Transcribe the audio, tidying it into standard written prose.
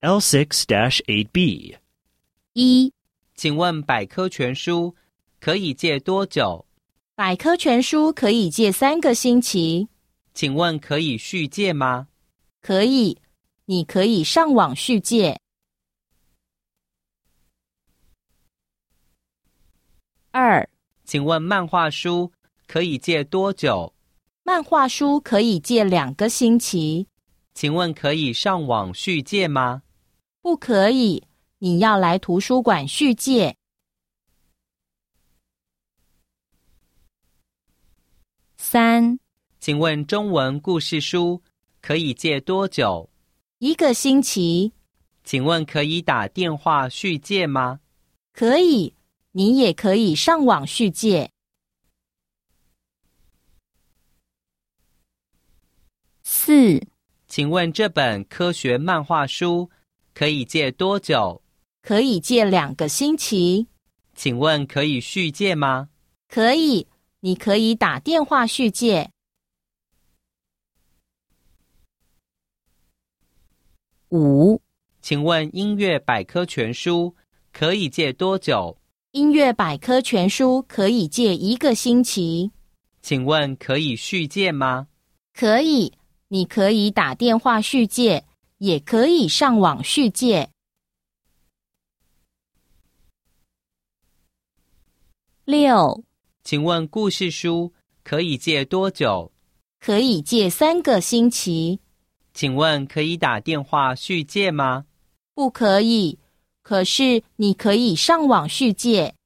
L6-8B 1. 请问百科全书可以借多久？ 百科全书可以借3个星期。 请问可以续借吗？ 可以，你可以上网续借。2. 请问漫画书可以借多久？ 漫画书可以借2个星期。 请问可以上网续借吗？ 不可以，你要来图书馆续借。3. 请问中文故事书可以借多久 ？1个星期。 请问可以打电话续借吗？ 可以，你也可以上网续借。4. 请问这本科学漫画书可以借多久？ 可以借2个星期。 请问可以续借吗？ 可以，你可以打电话续借。5. 请问音乐百科全书可以借多久？ 音乐百科全书可以借1个星期。 请问可以续借吗？ 可以，你可以打电话续借，也可以上网续借。6. 请问故事书可以借多久？ 可以借3个星期。 请问可以打电话续借吗？ 不可以，可是你可以上网续借。